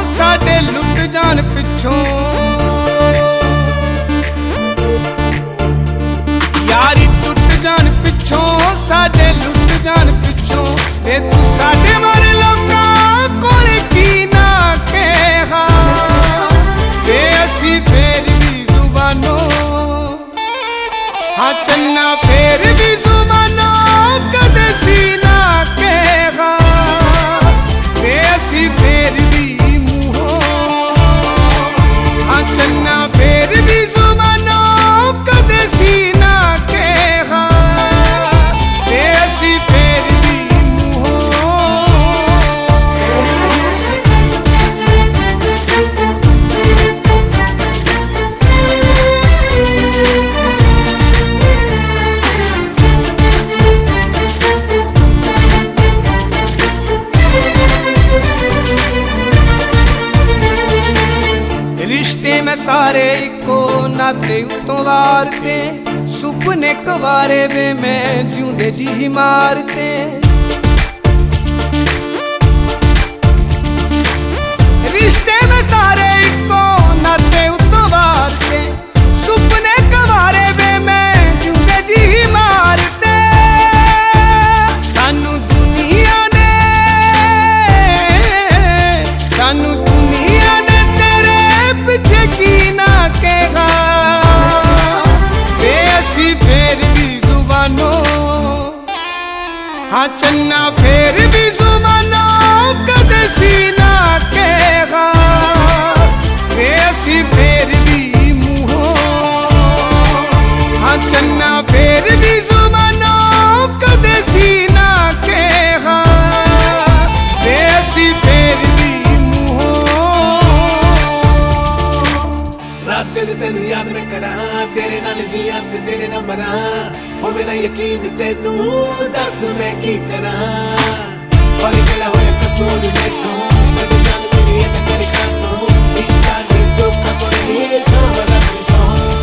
साडे लुट जान पिछों, यारी टुट जान पिछों, साडे लुट जान पिछों। ते तू साडे मारे लोकां कोल की ना कहा, ते असी फेर भी जुबानों, हाँ चन्ना फेर भी जुबानों कदे सी ना कहा, ते असी फेर भी मुँहों, हाँ चन्ना फेर भी जुबानों कदे सी ना कहा, ते असी फेर भी मुँहों। रिश्ते में सारे इको नाते उतों वारते, सुपने कवारे वे मैं जिऊंदे जी मारते। रिश्ते में सारे इको नाते उतों वारते, सुपने कवारे वे मैं जिऊंदे जी मारते। सानू दुनिया ने, सानू दुनिया ने पिछे की ना कहा, ते असी फेर भी जुबानों, हाँ चन्ना फेर भी जुबानों कदे सी ना कहा, ते असी फेर भी मुँहों, हाँ चन्ना फेर भी जुबानों कदे सी ना कहा, ते असी फेर भी तेनू याद मैं करा, तेरे नाल जिया ते तेरे नाल मरा, हो मेरा यकीन तेनू दस मैं की करा। और गला होया कसूर देखो, तेनू जान मेरी ये ते तेरे कानों, इतना नी दुख कोई खबर नहीं सो।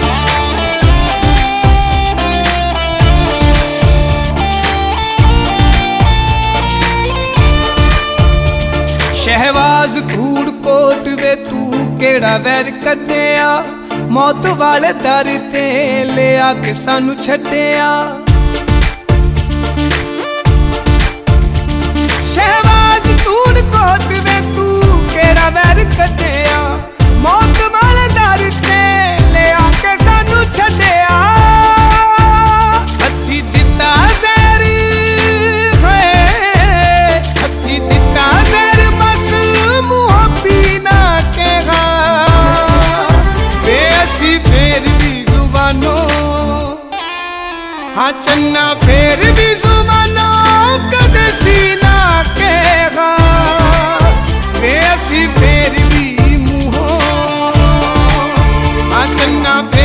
शहबाज धूड़ कोट वे तू केड़ा वैर कढ़िया, मौत वाले दर ते ले आके सानू छड्डिया। शहबाज धूड़ कोट वे तू केड़ा वैर कढ़िया, मौत वाले दर ते ले आके सानू छड्डिया। हथी दिता ज़हर है, हथी दिता ज़हर बस मुँह पीना कहा, ते असी फेर भी जुबानों, हाँ चन्ना फेर भी जुबानों कदे सी ना कहा, ते असी फेर भी मुँहों, हाँ चन्ना फेर